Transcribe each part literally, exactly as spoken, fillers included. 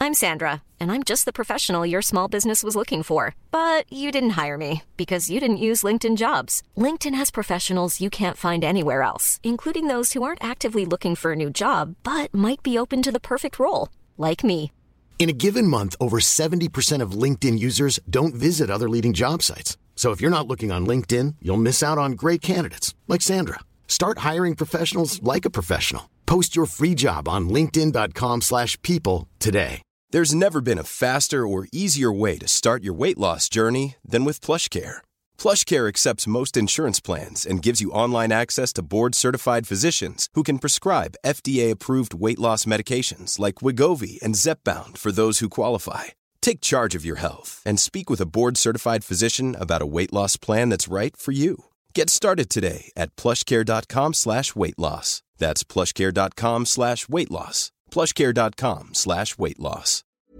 I'm Sandra, and I'm just the professional your small business was looking for. But you didn't hire me because you didn't use LinkedIn Jobs. LinkedIn has professionals you can't find anywhere else, including those who aren't actively looking for a new job, but might be open to the perfect role, like me. In a given month, over seventy percent of LinkedIn users don't visit other leading job sites. So if you're not looking on LinkedIn, you'll miss out on great candidates like Sandra. Start hiring professionals like a professional. Post your free job on linkedin.com slash people today. There's never been a faster or easier way to start your weight loss journey than with PlushCare. PlushCare accepts most insurance plans and gives you online access to board-certified physicians who can prescribe F D A-approved weight loss medications like Wegovy and Zepbound for those who qualify. Take charge of your health and speak with a board-certified physician about a weight loss plan that's right for you. Get started today at plushcare.com slash weight loss. That's plushcare.com slash weight loss. plushcare.com slash weight loss.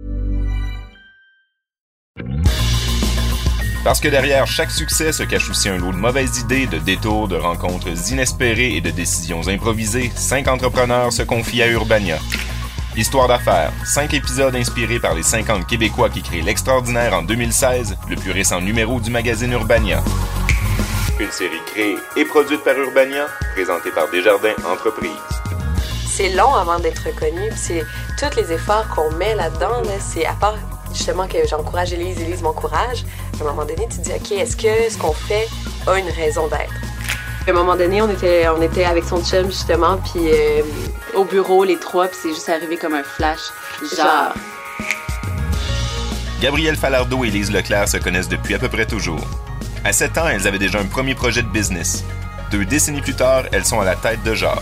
Parce que derrière chaque succès se cache aussi un lot de mauvaises idées, de détours, de rencontres inespérées et de décisions improvisées, cinq entrepreneurs se confient à Urbania. Histoire d'affaires, cinq épisodes inspirés par les cinquante Québécois qui créent l'extraordinaire en deux mille seize, le plus récent numéro du magazine Urbania. Une série créée et produite par Urbania, présentée par Desjardins Entreprises. C'est long avant d'être reconnu, c'est tous les efforts qu'on met là-dedans, là, c'est à part justement que j'encourage Élise, Élise m'encourage, à un moment donné, tu te dis, OK, est-ce que ce qu'on fait a une raison d'être? À un moment donné, on était, on était avec son chum, justement, puis euh, au bureau, les trois, puis c'est juste arrivé comme un flash, genre... Gabrielle Falardeau et Lise Leclerc se connaissent depuis à peu près toujours. À sept ans, elles avaient déjà un premier projet de business. Deux décennies plus tard, elles sont à la tête de Genre.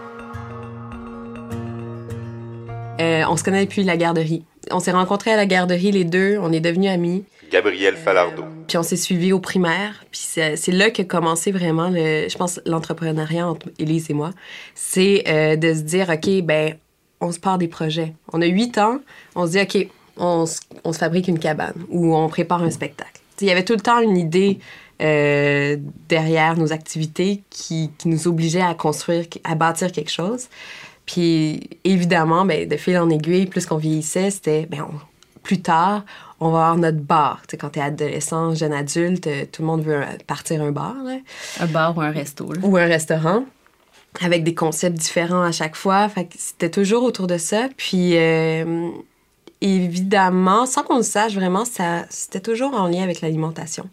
Euh, on se connaît depuis la garderie. On s'est rencontrés à la garderie, les deux, on est devenus amis. Gabrielle Falardeau. Euh, puis on s'est suivis au primaire. Puis c'est, c'est là qu'a commencé vraiment, le, je pense, l'entrepreneuriat entre Élise et moi. C'est euh, de se dire, OK, ben, on se part des projets. On a huit ans, on se dit, OK, on, on se fabrique une cabane ou on prépare un spectacle. Il y avait tout le temps une idée euh, derrière nos activités qui, qui nous obligeait à construire, à bâtir quelque chose. Puis évidemment, ben, de fil en aiguille, plus qu'on vieillissait, c'était, ben, on, plus tard, on va avoir notre bar. Tu sais, quand t'es adolescent, jeune adulte, tout le monde veut partir un bar. Là. Un bar ou un resto. Là. Ou un restaurant, avec des concepts différents à chaque fois. Fait que c'était toujours autour de ça. Puis euh, évidemment, sans qu'on le sache vraiment, ça, c'était toujours en lien avec l'alimentation.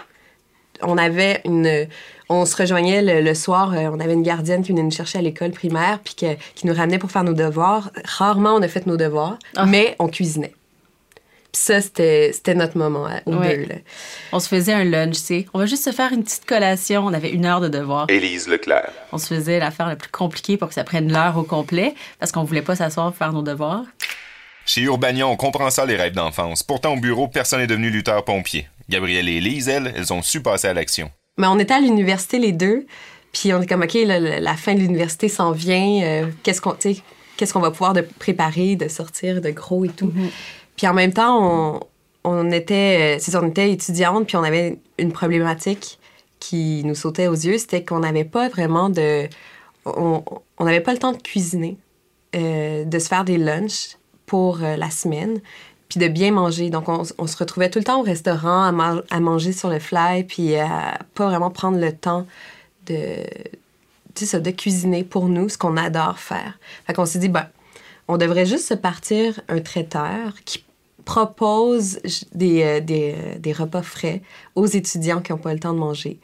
On avait une... On se rejoignait le, le soir, euh, on avait une gardienne qui venait nous chercher à l'école primaire puis que, qui nous ramenait pour faire nos devoirs. Rarement on a fait nos devoirs, oh. mais on cuisinait. Puis ça, c'était, c'était notre moment hein, aux ouais. deux. Là. On se faisait un lunch, tu sais. On va juste se faire une petite collation. On avait une heure de devoirs. Élise Leclerc. On se faisait l'affaire la plus compliquée pour que ça prenne l'heure au complet parce qu'on voulait pas s'asseoir pour faire nos devoirs. Chez Urbania, on comprend ça, les rêves d'enfance. Pourtant, au bureau, personne n'est devenu lutteur-pompier. Gabrielle et Élise, elles, elles ont su passer à l'action. Mais on était à l'université, les deux, puis on est comme, OK, là, la fin de l'université s'en vient, euh, qu'est-ce qu'on, tu sais, qu'est-ce qu'on va pouvoir de préparer, de sortir de gros et tout. Mm-hmm. Puis en même temps, on, on était, c'est ça, on était étudiantes, puis on avait une problématique qui nous sautait aux yeux, c'était qu'on n'avait pas vraiment de... On n'avait pas le temps de cuisiner, euh, de se faire des lunchs pour euh, la semaine, puis de bien manger. Donc, on, on se retrouvait tout le temps au restaurant à, ma- à manger sur le fly, puis à pas vraiment prendre le temps de, tu sais ça, de cuisiner pour nous, ce qu'on adore faire. Fait qu'on s'est dit, ben, on devrait juste se partir un traiteur qui propose des, euh, des, euh, des repas frais aux étudiants qui n'ont pas le temps de manger.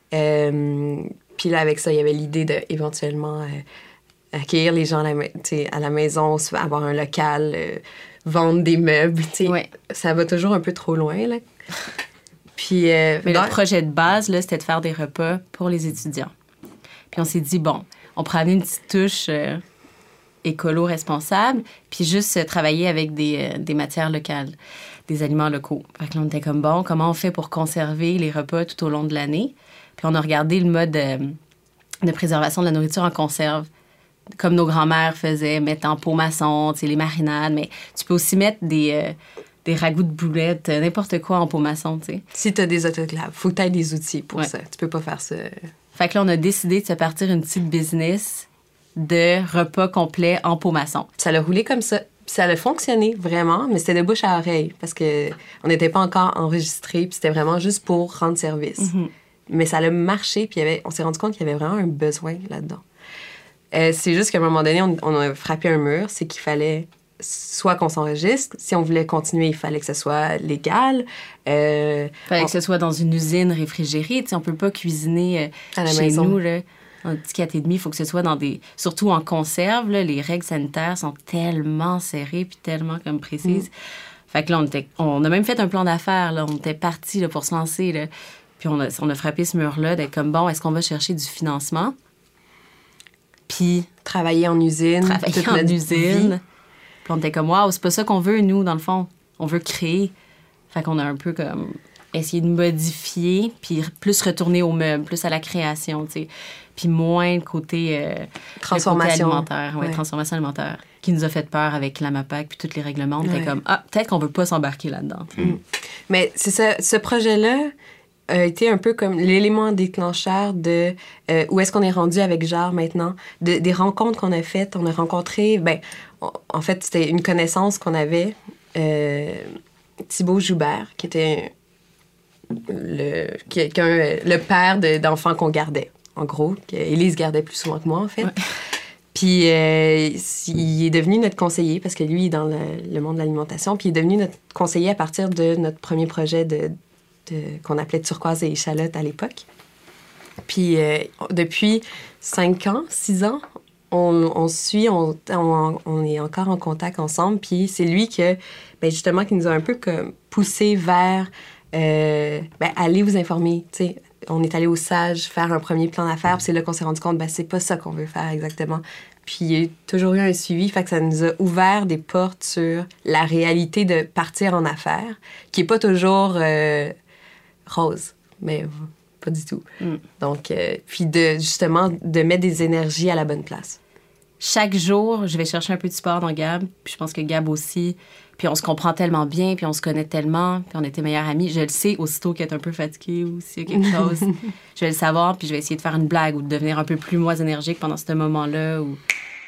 Euh, puis là, avec ça, il y avait l'idée d'éventuellement euh, accueillir les gens à la, à la maison, avoir un local... Euh, vendre des meubles, tu sais. Ouais. Ça va toujours un peu trop loin, là. Puis... Euh, Mais dans... le projet de base, là, c'était de faire des repas pour les étudiants. Puis on s'est dit, bon, on pourrait amener une petite touche euh, écolo-responsable, puis juste euh, travailler avec des, euh, des matières locales, des aliments locaux. Fait que là, on était comme, bon, comment on fait pour conserver les repas tout au long de l'année? Puis on a regardé le mode euh, de préservation de la nourriture en conserve. Comme nos grands-mères faisaient, mettre en pot maçon, tu sais, les marinades. Mais tu peux aussi mettre des, euh, des ragoûts de boulettes, n'importe quoi en pot maçon, tu sais. Si tu as des autoclaves, faut que tu aies des outils pour ouais. ça. Tu peux pas faire ça. Fait que là, on a décidé de se partir une petite business de repas complets en pot maçon. Ça l'a roulé comme ça. Puis ça a fonctionné vraiment, mais c'était de bouche à oreille parce qu'on n'était pas encore enregistré, puis c'était vraiment juste pour rendre service. Mm-hmm. Mais ça a marché, puis il y avait, on s'est rendu compte qu'il y avait vraiment un besoin là-dedans. Euh, c'est juste qu'à un moment donné, on, on a frappé un mur, c'est qu'il fallait soit qu'on s'enregistre, si on voulait continuer, il fallait que ce soit légal. Euh, il fallait on... que ce soit dans une usine réfrigérée. Tu sais, on peut pas cuisiner euh, à la chez maison. nous, là. Un petit quatre et demi, il faut que ce soit dans des... Surtout en conserve, là, les règles sanitaires sont tellement serrées puis tellement comme précises. Mm. Fait que là, on, était... on a même fait un plan d'affaires, là. On était partis là, pour se lancer, là. Puis on a, on a frappé ce mur-là d'être comme, bon, est-ce qu'on va chercher du financement? Puis... Travailler en usine. Travailler toute en notre usine. Vie. Puis on était comme, waouh, c'est pas ça qu'on veut, nous, dans le fond. On veut créer. Fait qu'on a un peu comme essayé de modifier, puis plus retourner aux meubles, plus à la création, tu sais. Puis moins le côté, euh, transformation. Le côté alimentaire. Ouais, ouais. Transformation alimentaire. Qui nous a fait peur avec la MAPAC, puis tous les règlements. On était ouais. comme, ah, peut-être qu'on veut pas s'embarquer là-dedans. Mm. Mais c'est ça, ce projet-là a été un peu comme l'élément déclencheur de euh, où est-ce qu'on est rendu avec Jarre maintenant, de, des rencontres qu'on a faites. On a rencontré, ben, on, en fait, c'était une connaissance qu'on avait, euh, Thibaut Joubert, qui était le, quelqu'un, le père de, d'enfants qu'on gardait, en gros. Élise gardait plus souvent que moi, en fait. Ouais. Puis, euh, il est devenu notre conseiller, parce que lui, il est dans le, le monde de l'alimentation, puis il est devenu notre conseiller à partir de notre premier projet de, de, qu'on appelait Turquoise et Échalote à l'époque. Puis, euh, depuis cinq ans, six ans, on, on suit, on, on, on est encore en contact ensemble, puis c'est lui que, ben justement, qui nous a un peu comme poussé vers... Euh, ben, allez vous informer, tu sais. On est allé au SAGE faire un premier plan d'affaires, puis c'est là qu'on s'est rendu compte, ben c'est pas ça qu'on veut faire exactement. Puis il y a toujours eu un suivi, fait que ça nous a ouvert des portes sur la réalité de partir en affaires, qui est pas toujours euh, rose, mais pas du tout. Mm. Donc, euh, puis de, justement, de mettre des énergies à la bonne place. Chaque jour, je vais chercher un peu de support dans Gab, puis je pense que Gab aussi. Puis on se comprend tellement bien, puis on se connaît tellement, puis on était meilleurs amis. Je le sais aussitôt qu'elle est un peu fatiguée ou s'il y a quelque chose. Je vais le savoir, puis je vais essayer de faire une blague ou de devenir un peu plus moins énergique pendant ce moment-là. Ou...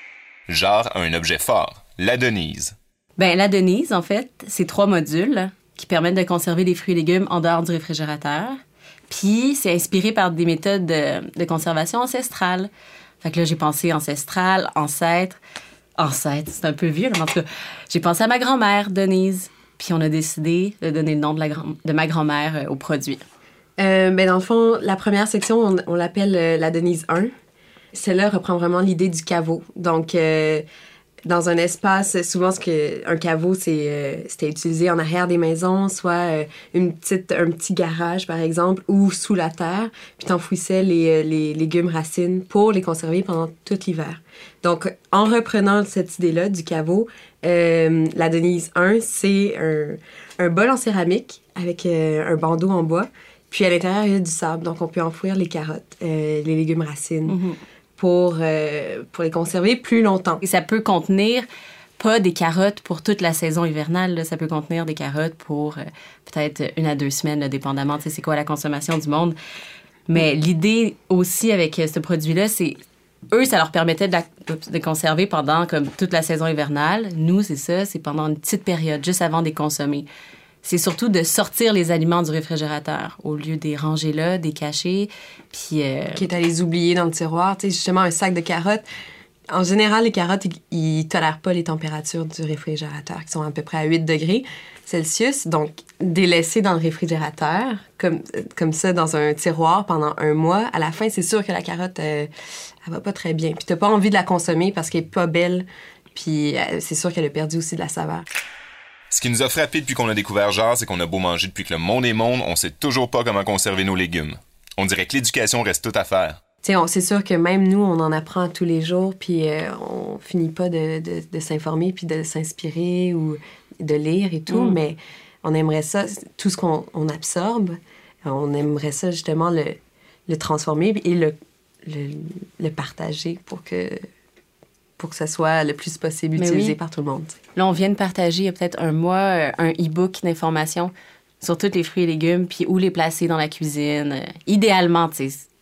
Jarre a un objet fort, la Denise. Bien, la Denise, en fait, c'est trois modules qui permettent de conserver les fruits et légumes en dehors du réfrigérateur. Puis c'est inspiré par des méthodes de, de conservation ancestrales. Fait que là, j'ai pensé ancestral, ancêtre... Ancêtre, c'est un peu vieux, mais en tout cas, j'ai pensé à ma grand-mère, Denise, puis on a décidé de donner le nom de, la grand- de ma grand-mère euh, au produit. Euh, ben dans le fond, la première section, on, on l'appelle euh, la Denise un. Celle-là reprend vraiment l'idée du caveau. Donc, euh, dans un espace, souvent, ce que, un caveau, c'est, euh, c'était utilisé en arrière des maisons, soit euh, une petite, un petit garage, par exemple, ou sous la terre, puis t'enfouissais les, les légumes racines pour les conserver pendant tout l'hiver. Donc, en reprenant cette idée-là du caveau, euh, la Denise un, c'est un, un bol en céramique avec euh, un bandeau en bois, puis à l'intérieur, il y a du sable, donc on peut enfouir les carottes, euh, les légumes racines. Mm-hmm. Pour, euh, pour les conserver plus longtemps. Et ça peut contenir pas des carottes pour toute la saison hivernale. Là. Ça peut contenir des carottes pour euh, peut-être une à deux semaines, là, dépendamment. Tu sais, c'est quoi la consommation du monde. Mais mm. l'idée aussi avec euh, ce produit-là, c'est... Eux, ça leur permettait de, la, de conserver pendant comme toute la saison hivernale. Nous, c'est ça, c'est pendant une petite période, juste avant de les consommer. C'est surtout de sortir les aliments du réfrigérateur au lieu de les ranger là, de les cacher. Puis, euh... Quitte à les oublier dans le tiroir. Tu sais, justement, un sac de carottes. En général, les carottes, ils ne tolèrent pas les températures du réfrigérateur, qui sont à peu près à huit degrés Celsius. Donc, des laisser dans le réfrigérateur, comme, comme ça, dans un tiroir pendant un mois, à la fin, c'est sûr que la carotte, euh, elle va pas très bien. Puis, tu n'as pas envie de la consommer parce qu'elle n'est pas belle. Puis, euh, c'est sûr qu'elle a perdu aussi de la saveur. Ce qui nous a frappé depuis qu'on a découvert Jarre, c'est qu'on a beau manger depuis que le monde est monde, on sait toujours pas comment conserver nos légumes. On dirait que l'éducation reste toute à faire. T'sais, on, c'est sûr que même nous, on en apprend tous les jours, puis euh, on finit pas de, de, de s'informer, puis de s'inspirer ou de lire et tout, mm. mais on aimerait ça, tout ce qu'on on absorbe, on aimerait ça justement le, le transformer et le, le, le partager pour que... pour que ça soit le plus possible Mais utilisé oui. par tout le monde. Là, on vient de partager il y a peut-être un mois un e-book d'informations sur tous les fruits et légumes, puis où les placer dans la cuisine. Euh, idéalement, tu sais,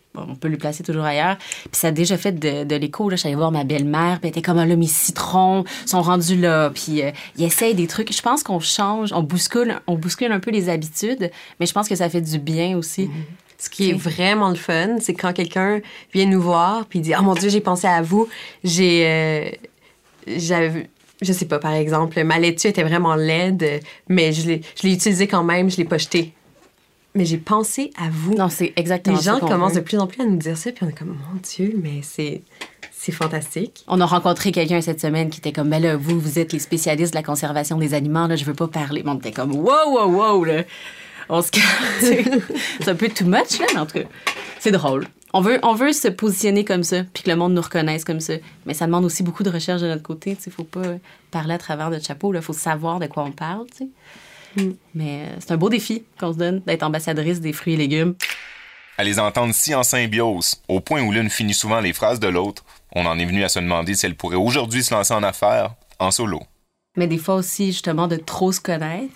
bon, on peut lui placer toujours ailleurs. Puis ça a déjà fait de, de l'écho. Là. Je suis allée voir ma belle-mère, puis elle était comme, ah, là, mes citrons sont rendus là. Puis euh, ils essayent des trucs. Je pense qu'on change, on bouscule, on bouscule un peu les habitudes, mais je pense que ça fait du bien aussi. Mmh. Ce qui est vraiment le fun, c'est quand quelqu'un vient nous voir puis dit « Oh mon Dieu, j'ai pensé à vous. J'ai... Euh, j'avais... Je sais pas, par exemple, ma laitue était vraiment laide, mais je l'ai, je l'ai utilisée quand même, je l'ai pas jetée. Mais j'ai pensé à vous. » Non, c'est exactement ça. Les gens commencent veut. de plus en plus à nous dire ça, puis on est comme « Mon Dieu, mais c'est... » C'est fantastique. On a rencontré quelqu'un cette semaine qui était comme, ben là, vous, vous êtes les spécialistes de la conservation des aliments, là, je veux pas parler. Mais on était comme, wow, wow, wow, là. On se calme. C'est un peu too much, là, mais en tout cas, c'est drôle. On veut, on veut se positionner comme ça, puis que le monde nous reconnaisse comme ça. Mais ça demande aussi beaucoup de recherche de notre côté. Il ne faut pas parler à travers notre chapeau. Il faut savoir de quoi on parle. Mm. Mais euh, c'est un beau défi qu'on se donne d'être ambassadrice des fruits et légumes. À les entendre si en symbiose, au point où l'une finit souvent les phrases de l'autre, on en est venu à se demander si elle pourrait aujourd'hui se lancer en affaires, en solo. Mais des fois aussi, justement, de trop se connaître.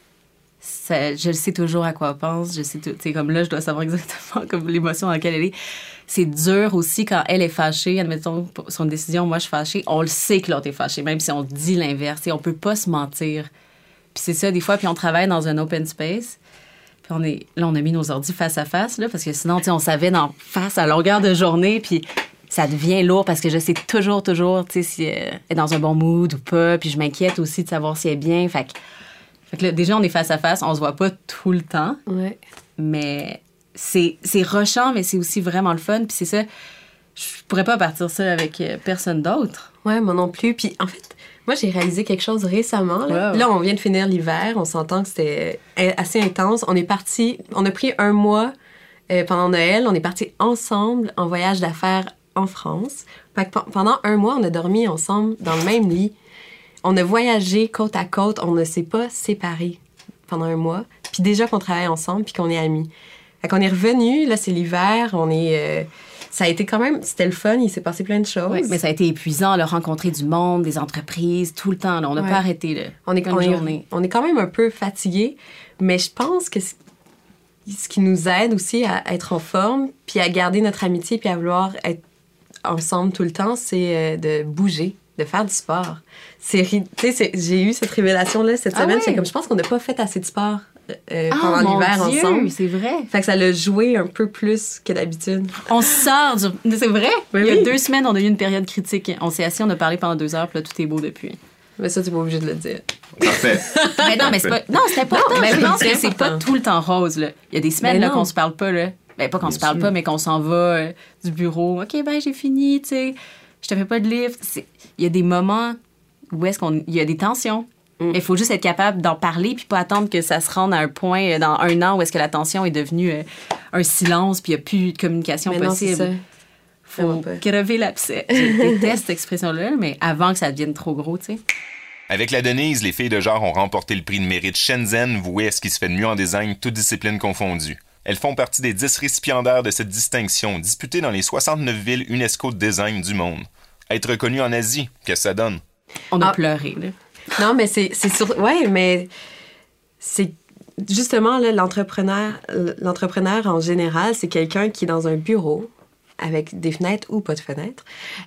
Ça, je le sais toujours à quoi elle pense. Je sais tout, comme là, je dois savoir exactement comme l'émotion dans laquelle elle est. C'est dur aussi quand elle est fâchée. Admettons, sur une décision, moi, je suis fâchée. On le sait que l'autre est fâché, même si on dit l'inverse. Et on peut pas se mentir. Puis c'est ça, des fois, puis on travaille dans un open space. Puis on est, là, on a mis nos ordi face à face, là, parce que sinon, on savait d'en face à longueur de journée. Puis ça devient lourd parce que je sais toujours, toujours, tu sais, si elle est dans un bon mood ou pas. Puis je m'inquiète aussi de savoir si elle est bien. Fait que Fait que là, déjà, on est face à face, on se voit pas tout le temps. Ouais. Mais c'est, c'est rushant, mais c'est aussi vraiment le fun. Puis c'est ça, je pourrais pas partir ça avec personne d'autre. Ouais, moi non plus. Puis en fait, moi, j'ai réalisé quelque chose récemment. Là, wow. Là on vient de finir l'hiver. On s'entend que c'était assez intense. On est partis, on a pris un mois euh, pendant Noël. On est partis ensemble en voyage d'affaires en France. Fait que pendant un mois, on a dormi ensemble dans le même lit. On a voyagé côte à côte, on ne s'est pas séparés pendant un mois. Puis déjà qu'on travaille ensemble, puis qu'on est amis. Fait qu'on est revenus, là, c'est l'hiver, on est... Euh, ça a été quand même... C'était le fun, il s'est passé plein de choses. Oui, mais ça a été épuisant, là, rencontrer du monde, des entreprises, tout le temps, là. On n'a ouais. pas arrêté, là. On est, on, est, on est quand même un peu fatigués, mais je pense que ce, ce qui nous aide aussi à être en forme, puis à garder notre amitié, puis à vouloir être ensemble tout le temps, c'est euh, de bouger. De faire du sport. C'est, c'est, j'ai eu cette révélation-là cette semaine. Ah ouais. C'est comme, je pense qu'on n'a pas fait assez de sport euh, ah, pendant l'hiver Dieu, ensemble. C'est vrai. Fait que ça l'a joué un peu plus que d'habitude. On sort du... C'est vrai? Oui, Il y a oui. deux semaines, on a eu une période critique. On s'est assis, on a parlé pendant deux heures, puis là, tout est beau depuis. Mais ça, tu n'es pas obligé de le dire. Parfait. Mais non, mais c'est pas... Non, c'est important. Non, mais je pense que c'est pas tout le temps rose, là. Il y a des semaines là, qu'on se parle pas, là. Ben, pas qu'on Bien se parle sûr. Pas, mais qu'on s'en va euh, du bureau. OK, ben, j'ai fini, tu sais. Je te fais pas de livre. Il y a des moments où est-ce qu'on... Il y a des tensions. Il mm. faut juste être capable d'en parler puis pas attendre que ça se rende à un point dans un an où est-ce que la tension est devenue euh, un silence puis il n'y a plus de communication mais possible. Non, c'est ça. Faut crever l'abcès. Je déteste cette expression-là, mais avant que ça devienne trop gros, tu sais. Avec la Denise, les filles de genre ont remporté le prix de mérite Shenzhen, voué à ce qui se fait de mieux en design, toutes disciplines confondues. Elles font partie des dix récipiendaires de cette distinction, disputée dans les soixante-neuf villes UNESCO de design du monde. Être reconnues en Asie, qu'est-ce que ça donne? On a ah. pleuré, là. Non, mais c'est, c'est sur... Ouais, mais c'est justement, là, l'entrepreneur, l'entrepreneur en général, c'est quelqu'un qui est dans un bureau, avec des fenêtres ou pas de fenêtres,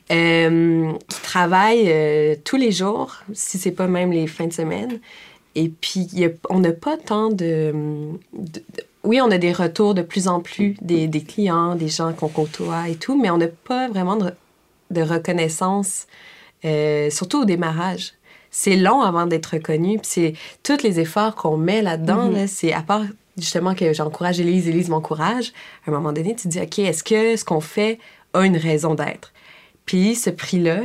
euh, qui travaille euh, tous les jours, si c'est pas même les fins de semaine. Et puis, y a, on n'a pas tant de, de, de... Oui, on a des retours de plus en plus des, des clients, des gens qu'on côtoie et tout, mais on n'a pas vraiment de, de reconnaissance, euh, surtout au démarrage. C'est long avant d'être reconnu, puis c'est tous les efforts qu'on met là-dedans, mm-hmm. là, c'est à part justement que j'encourage Élise, Élise m'encourage, à un moment donné, tu te dis, OK, est-ce que ce qu'on fait a une raison d'être? Puis ce prix-là,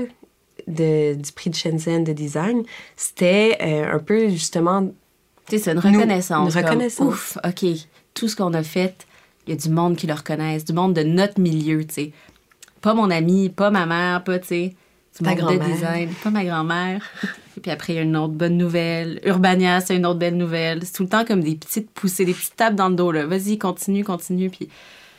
de, du prix de Shenzhen de design, c'était euh, un peu justement... Tu sais, c'est une reconnaissance. Une reconnaissance. Comme, ouf, OK, tout ce qu'on a fait, il y a du monde qui le reconnaisse, du monde de notre milieu, tu sais. Pas mon ami, pas ma mère, pas, tu sais, du Ta monde grand-mère. de design, pas ma grand-mère. Et puis après, il y a une autre bonne nouvelle. Urbania, c'est une autre belle nouvelle. C'est tout le temps comme des petites poussées, des petites tapes dans le dos, là. Vas-y, continue, continue. Puis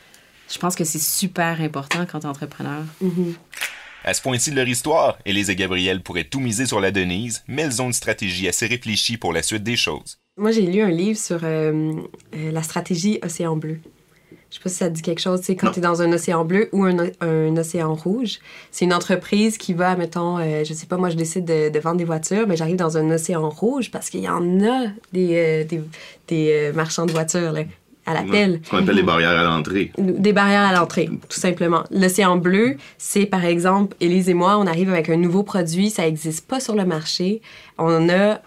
je pense que c'est super important quand t'es entrepreneur. Mm-hmm. À ce point-ci de leur histoire, Élise et Gabrielle pourraient tout miser sur la Denise, mais elles ont une stratégie assez réfléchie pour la suite des choses. Moi, j'ai lu un livre sur euh, euh, la stratégie Océan Bleu. Je sais pas si ça te dit quelque chose, tu sais, quand tu es dans un océan bleu ou un, un océan rouge, c'est une entreprise qui va, mettons, euh, je sais pas, moi, je décide de, de vendre des voitures, mais j'arrive dans un océan rouge parce qu'il y en a des, euh, des, des euh, marchands de voitures, là, à l'appel. Ouais, ce qu'on appelle les barrières à l'entrée. Des barrières à l'entrée, tout simplement. L'océan bleu, c'est, par exemple, Élise et moi, on arrive avec un nouveau produit, ça n'existe pas sur le marché. On a,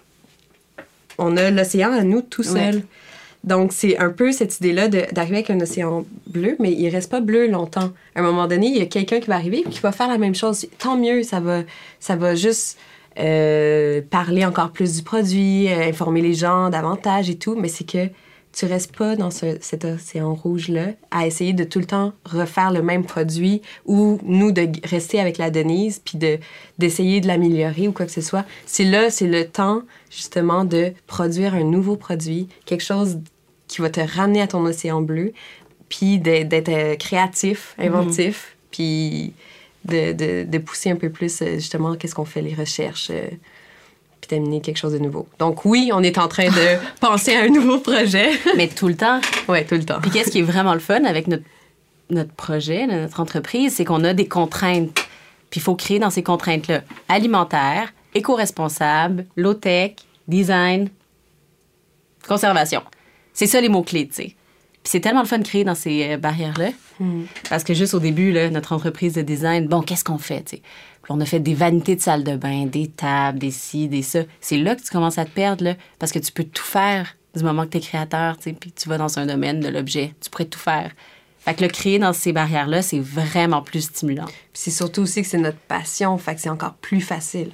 on a l'océan à nous tout seul. Ouais. Donc, c'est un peu cette idée-là de, d'arriver avec un océan bleu, mais il reste pas bleu longtemps. À un moment donné, il y a quelqu'un qui va arriver et qui va faire la même chose. Tant mieux, ça va, ça va juste euh, parler encore plus du produit, euh, informer les gens davantage et tout, mais c'est que tu restes pas dans ce, cet océan rouge-là à essayer de tout le temps refaire le même produit ou nous de rester avec la Denise puis de, d'essayer de l'améliorer ou quoi que ce soit. C'est là, c'est le temps, justement, de produire un nouveau produit, quelque chose qui va te ramener à ton océan bleu, puis de, d'être créatif, inventif, mm-hmm. puis de, de, de pousser un peu plus, justement, qu'est-ce qu'on fait, les recherches, euh, puis d'amener quelque chose de nouveau. Donc oui, on est en train de penser à un nouveau projet. Mais tout le temps. Oui, tout le temps. Puis qu'est-ce qui est vraiment le fun avec notre, notre projet, notre entreprise, c'est qu'on a des contraintes. Puis il faut créer dans ces contraintes-là alimentaire, éco-responsable, low-tech, design, conservation. C'est ça les mots-clés, tu sais. Puis c'est tellement le fun de créer dans ces euh, barrières-là. Mm. Parce que juste au début, là, notre entreprise de design, bon, qu'est-ce qu'on fait, tu sais? Puis on a fait des vanités de salle de bain, des tables, des ci, des ça. C'est là que tu commences à te perdre, là, parce que tu peux tout faire du moment que tu es créateur, tu sais, puis tu vas dans un domaine de l'objet. Tu pourrais tout faire. Fait que le créer dans ces barrières-là, c'est vraiment plus stimulant. Puis c'est surtout aussi que c'est notre passion, fait que c'est encore plus facile.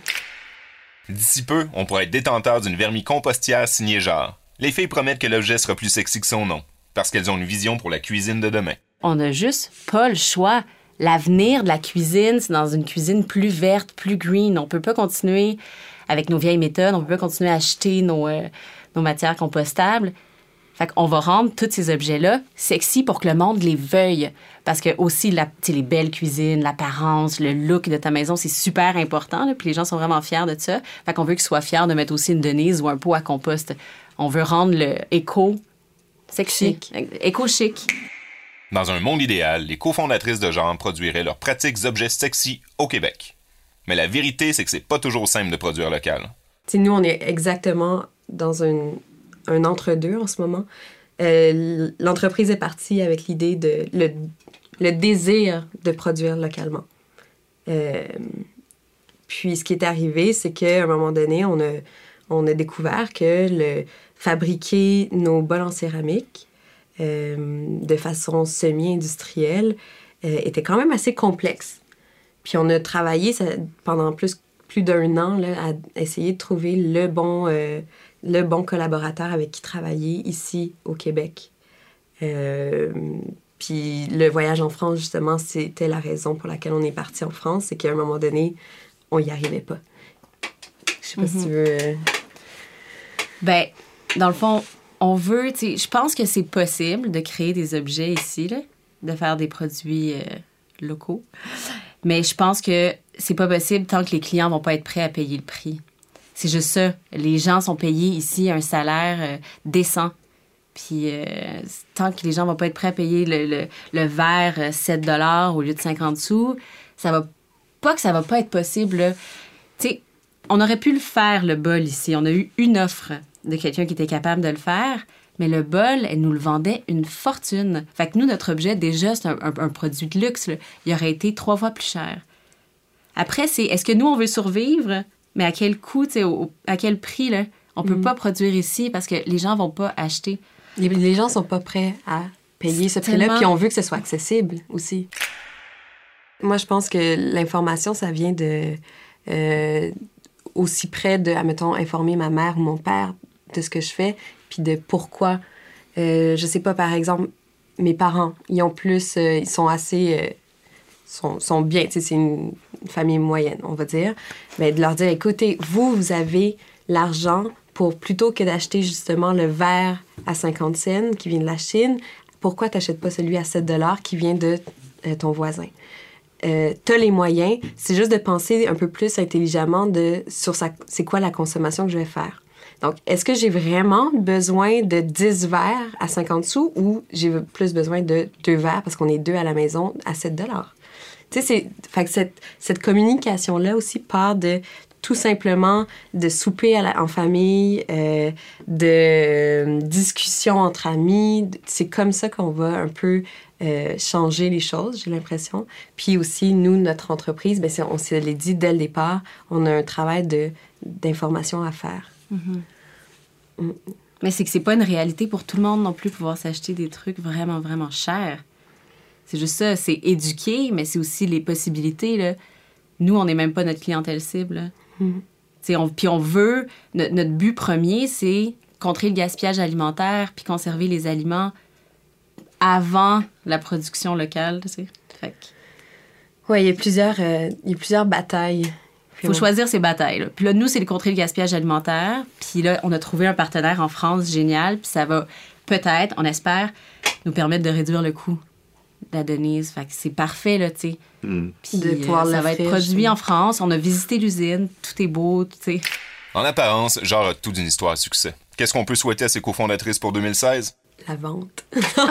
D'ici peu, on pourrait être détenteur d'une vermicompostière signée Genre. Les filles promettent que l'objet sera plus sexy que son nom, parce qu'elles ont une vision pour la cuisine de demain. On n'a juste pas le choix. L'avenir de la cuisine, c'est dans une cuisine plus verte, plus green. On peut pas continuer avec nos vieilles méthodes, on peut pas continuer à acheter nos, euh, nos matières compostables. Fait qu'on va rendre tous ces objets-là sexy pour que le monde les veuille. Parce que aussi, la, les belles cuisines, l'apparence, le look de ta maison, c'est super important. Là, puis les gens sont vraiment fiers de ça. Fait qu'on veut qu'ils soient fiers de mettre aussi une Denise ou un pot à compost. On veut rendre le éco sexy, éco-chic. Dans un monde idéal, les cofondatrices de Genre produiraient leurs pratiques objets sexy au Québec. Mais la vérité, c'est que c'est pas toujours simple de produire local. T'sais, nous, on est exactement dans un, un entre-deux en ce moment. Euh, l'entreprise est partie avec l'idée de... le, le désir de produire localement. Euh, puis, ce qui est arrivé, c'est qu'à un moment donné, on a, on a découvert que le, fabriquer nos bols en céramique euh, de façon semi-industrielle euh, était quand même assez complexe. Puis on a travaillé ça, pendant plus, plus d'un an là, à essayer de trouver le bon, euh, le bon collaborateur avec qui travailler ici au Québec. Euh, puis le voyage en France, justement, c'était la raison pour laquelle on est parti en France, c'est qu'à un moment donné, on n'y arrivait pas. Je sais pas mm-hmm. si tu veux... Euh... Ben, dans le fond, on veut... tu sais, je pense que c'est possible de créer des objets ici, là, de faire des produits euh, locaux. Mais je pense que c'est pas possible tant que les clients vont pas être prêts à payer le prix. C'est juste ça. Les gens sont payés ici un salaire euh, décent. Puis euh, tant que les gens vont pas être prêts à payer le, le, le verre euh, sept dollars au lieu de cinquante sous, ça va pas que ça va pas être possible. Tu sais, on aurait pu le faire, le bol, ici. On a eu une offre de quelqu'un qui était capable de le faire, mais le bol, elle nous le vendait une fortune. Fait que nous, notre objet, déjà, c'est un, un, un produit de luxe. Là. Il aurait été trois fois plus cher. Après, c'est est-ce que nous, on veut survivre, mais à quel coût, tu sais, à quel prix, là? On peut mm. pas produire ici parce que les gens vont pas acheter. Les, les gens sont pas prêts à payer ce prix-là, puis on veut que ce soit accessible aussi. Moi, je pense que l'information, ça vient de... Euh, aussi près de, admettons, informer ma mère ou mon père de ce que je fais, puis de pourquoi. Euh, je sais pas, par exemple, mes parents, ils ont plus... Euh, ils sont assez... Euh, sont, sont bien, tu sais, c'est une famille moyenne, on va dire. Mais de leur dire, écoutez, vous, vous avez l'argent pour, plutôt que d'acheter justement le verre à cinquante cents qui vient de la Chine, pourquoi t'achètes pas celui à sept dollars qui vient de euh, ton voisin? Euh, t'as les moyens, c'est juste de penser un peu plus intelligemment de, sur sa, c'est quoi la consommation que je vais faire. Donc, est-ce que j'ai vraiment besoin de dix verres à cinquante sous ou j'ai plus besoin de deux verres parce qu'on est deux à la maison à sept dollars? Tu sais, c'est... Fait que cette, cette communication-là aussi part de tout simplement de souper à la, en famille, euh, de euh, discussions entre amis. C'est comme ça qu'on va un peu euh, changer les choses, j'ai l'impression. Puis aussi, nous, notre entreprise, bien, on s'est dit dès le départ, on a un travail de, d'information à faire. Mm-hmm. Mm. Mais c'est que c'est pas une réalité pour tout le monde non plus, pouvoir s'acheter des trucs vraiment, vraiment chers. C'est juste ça, c'est éduquer, mais c'est aussi les possibilités, là. Nous, on n'est même pas notre clientèle cible. Mm-hmm. On, puis on veut... Notre, notre but premier, c'est contrer le gaspillage alimentaire puis conserver les aliments avant la production locale, tu sais. Fait que... Oui, il y a plusieurs, euh, il y a plusieurs batailles. Il faut on... choisir ses batailles. Là. Puis là, nous, c'est de contrer le gaspillage alimentaire. Puis là, on a trouvé un partenaire en France génial. Puis ça va peut-être, on espère, nous permettre de réduire le coût de la Denise. Fait que c'est parfait, là, tu sais. Mm. Puis de pouvoir euh, ça va être produit en France. On a visité l'usine. Tout est beau, tu sais. En apparence, genre a tout d'une histoire à succès. Qu'est-ce qu'on peut souhaiter à ses cofondatrices pour deux mille seize? La vente.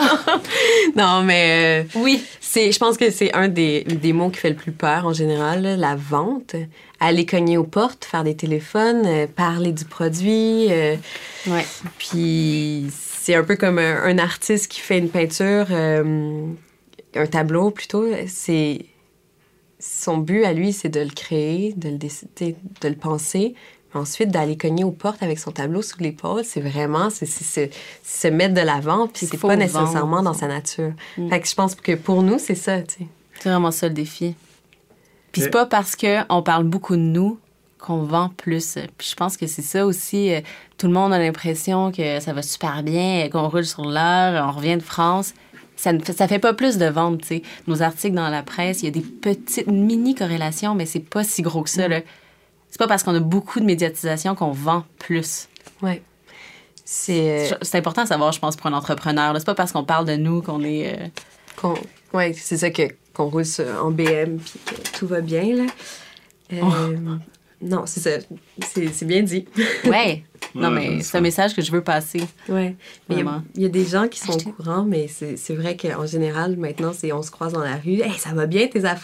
Non, mais... Euh, oui. C'est, je pense que c'est un des, des mots qui fait le plus peur, en général, là, la vente. Aller cogner aux portes, faire des téléphones, euh, parler du produit. Euh, ouais. Puis c'est un peu comme un, un artiste qui fait une peinture, euh, un tableau, plutôt. C'est... Son but, à lui, c'est de le créer, de le décider, de le penser. Ensuite, d'aller cogner aux portes avec son tableau sous l'épaule, c'est vraiment c'est, c'est, c'est, c'est se mettre de l'avant, puis c'est pas nécessairement vendre. Dans sa nature. Mm. Fait que je pense que pour nous, c'est ça, tu sais. C'est vraiment ça le défi. Puis c'est pas parce qu'on parle beaucoup de nous qu'on vend plus. Puis je pense que c'est ça aussi. Tout le monde a l'impression que ça va super bien, qu'on roule sur l'heure, on revient de France. Ça ne fait, ça fait pas plus de ventes, tu sais. Nos articles dans la presse, il y a des petites mini-corrélations, mais c'est pas si gros que ça, mm. là. C'est pas parce qu'on a beaucoup de médiatisation qu'on vend plus. Oui. C'est... c'est important à savoir, je pense, pour un entrepreneur. Là. C'est pas parce qu'on parle de nous qu'on est... Euh... Qu'on... Oui, c'est ça que, qu'on roule en B M puis que tout va bien, là. Euh... Oh. Non, c'est ça. C'est, c'est bien dit. Oui. Non, mais ouais, c'est un message que je veux passer. Oui. Mais il y, y a des gens qui sont Acheter. Au courant, mais c'est, c'est vrai qu'en général, maintenant, c'est on se croise dans la rue. « Hey, ça va bien, tes affaires? »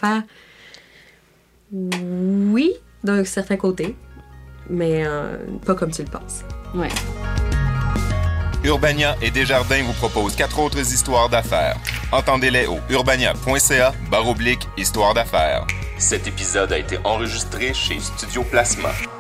Oui, d'un certain côté, mais euh, pas comme tu le penses. Ouais. Urbania et Desjardins vous proposent quatre autres histoires d'affaires. Entendez-les au urbania.ca barre oblique histoire d'affaires. Cet épisode a été enregistré chez Studio Plasma.